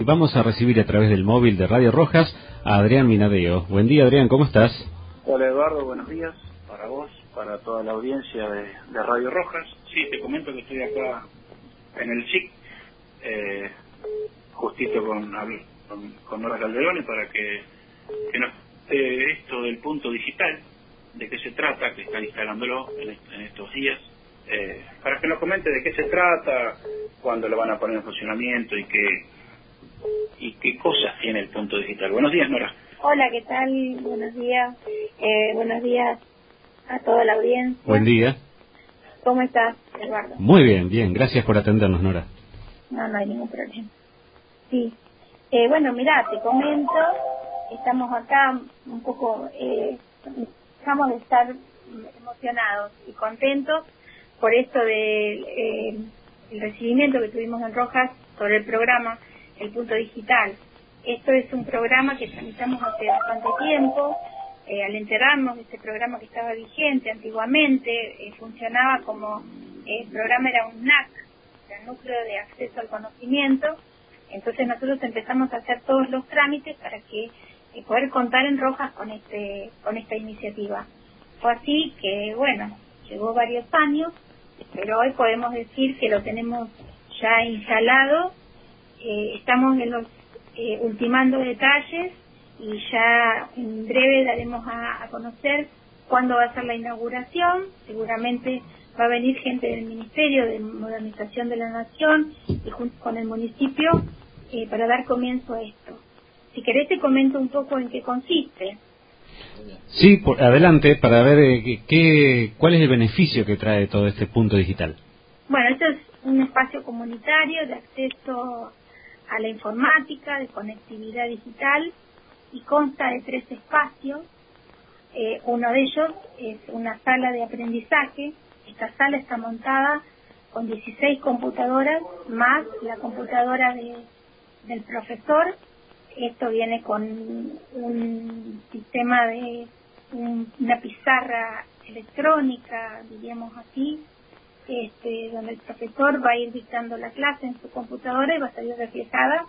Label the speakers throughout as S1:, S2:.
S1: Vamos a recibir a través del móvil de Radio Rojas a Adrián Minadeo. Buen día, Adrián, ¿cómo estás?
S2: Hola Eduardo, buenos días para vos, para toda la audiencia de Radio Rojas. Sí, te comento que estoy acá en el SIC, justito con Nora Calderone para que nos esto del punto digital, de qué se trata, que están instalándolo en estos días, para que nos comente de qué se trata, cuándo lo van a poner en funcionamiento y qué cosas tiene el punto digital. Buenos días, Nora.
S3: Hola, ¿qué tal? Buenos días. Buenos días a toda la audiencia.
S1: Buen día.
S3: ¿Cómo estás, Eduardo?
S1: Muy bien, bien. Gracias por atendernos, Nora.
S3: No hay ningún problema. Sí. Bueno, mirá, te comento, estamos acá un poco, dejamos de estar emocionados y contentos por esto del el recibimiento que tuvimos en Rojas sobre el programa El Punto Digital. Esto es un programa que tramitamos hace bastante tiempo. Al enterarnos de este programa que estaba vigente antiguamente, funcionaba como, el programa era un NAC, el Núcleo de Acceso al Conocimiento. Entonces nosotros empezamos a hacer todos los trámites para que poder contar en Rojas con esta iniciativa. Fue así que, bueno, llevó varios años, pero hoy podemos decir que lo tenemos ya instalado. Estamos en los ultimando detalles y ya en breve daremos a conocer cuándo va a ser la inauguración. Seguramente va a venir gente del Ministerio de Modernización de la Nación y junto con el municipio para dar comienzo a esto. Si querés te comento un poco en qué consiste.
S1: Sí, adelante, para ver cuál es el beneficio que trae todo este punto digital.
S3: Bueno, esto es un espacio comunitario de acceso a la informática, de conectividad digital, y consta de 3 espacios. Uno de ellos es una sala de aprendizaje. Esta sala está montada con 16 computadoras más la computadora del profesor. Esto viene con un sistema de una pizarra electrónica, diríamos así, donde el profesor va a ir dictando la clase en su computadora y va a salir reflejada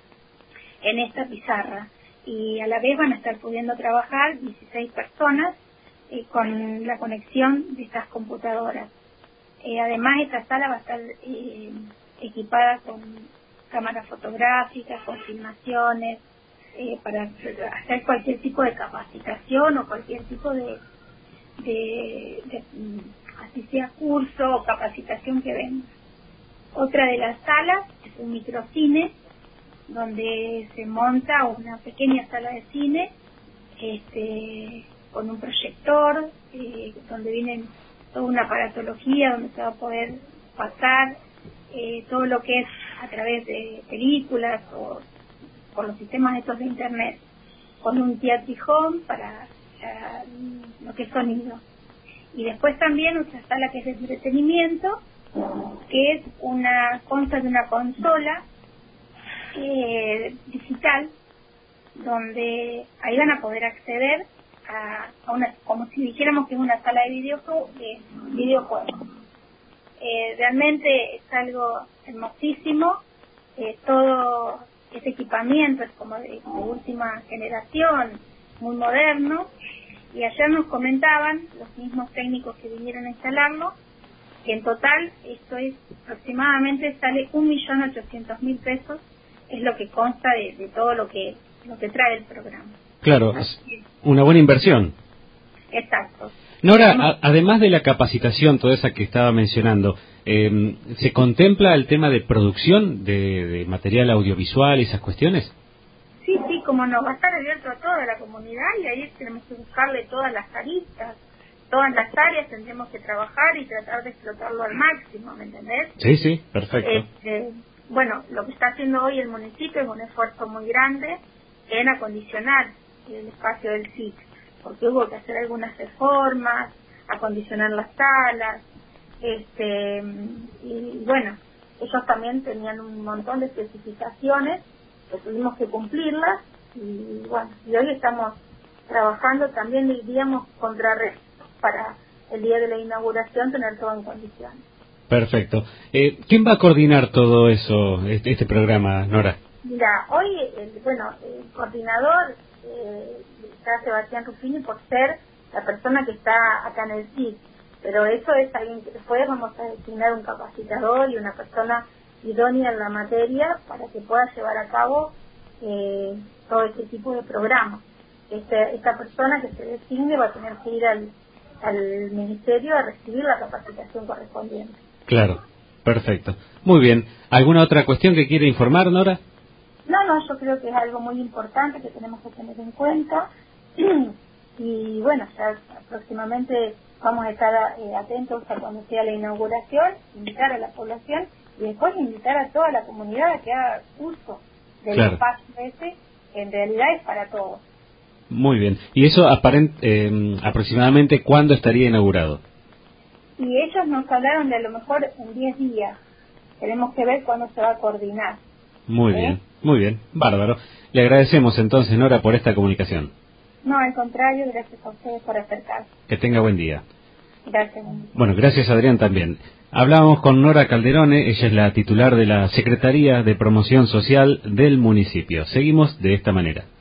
S3: en esta pizarra. Y a la vez van a estar pudiendo trabajar 16 personas con la conexión de estas computadoras. Además, esta sala va a estar equipada con cámaras fotográficas, con filmaciones, para hacer cualquier tipo de capacitación o cualquier tipo de así sea curso o capacitación que venga. Otra de las salas es un microcine, donde se monta una pequeña sala de cine con un proyector, donde viene toda una aparatología, donde se va a poder pasar todo lo que es a través de películas o por los sistemas estos de internet, con un Theatry-Home para lo que es sonido. Y después también otra sala que es de entretenimiento, que es consta de una consola digital, donde ahí van a poder acceder a una, como si dijéramos que es una sala de videojuegos. Realmente es algo hermosísimo. Todo este equipamiento es como de última generación, muy moderno. Y ayer nos comentaban los mismos técnicos que vinieron a instalarlo, que en total esto es aproximadamente sale 1.800.000 pesos, es lo que consta de todo lo que trae el programa.
S1: Claro, una buena inversión.
S3: Exacto.
S1: Nora, además de la capacitación, toda esa que estaba mencionando, ¿se contempla el tema de producción de material audiovisual y esas cuestiones?
S3: Sí, como nos va a estar abierto a toda la comunidad y ahí tenemos que buscarle todas las aristas, todas las áreas tendremos que trabajar y tratar de explotarlo al máximo, ¿me entendés?
S1: Sí, perfecto.
S3: Bueno, lo que está haciendo hoy el municipio es un esfuerzo muy grande en acondicionar el espacio del SIC, porque hubo que hacer algunas reformas, acondicionar las salas, y bueno, ellos también tenían un montón de especificaciones que tuvimos que cumplirlas, y bueno, y hoy estamos trabajando también, diríamos, contrarrestos para el día de la inauguración tener todo en condiciones.
S1: Perfecto. ¿Quién va a coordinar todo eso, este programa, Nora?
S3: Mira, hoy, el coordinador está Sebastián Ruffini por ser la persona que está acá en el CID, pero eso es alguien que después vamos a designar un capacitador y una persona idónea en la materia para que pueda llevar a cabo todo este tipo de programas. Esta persona que se designe va a tener que ir al ministerio a recibir la capacitación correspondiente.
S1: Claro, perfecto. Muy bien. ¿Alguna otra cuestión que quiere informar, Nora?
S3: No, yo creo que es algo muy importante que tenemos que tener en cuenta. Y bueno, ya próximamente vamos a estar atentos a cuando sea la inauguración, invitar a la población y después invitar a toda la comunidad a que haga uso del espacio ese, que en realidad es para todos.
S1: Muy bien. ¿Y eso aproximadamente cuándo estaría inaugurado?
S3: Y ellos nos hablaron de a lo mejor en 10 días. Tenemos que ver cuándo se va a coordinar.
S1: Muy bien, bárbaro. Le agradecemos entonces, Nora, por esta comunicación.
S3: No, al contrario, gracias a ustedes por acercarse.
S1: Que tenga buen día.
S3: Gracias.
S1: Bueno, gracias Adrián también. Hablábamos con Nora Calderone, ella es la titular de la Secretaría de Promoción Social del municipio. Seguimos de esta manera.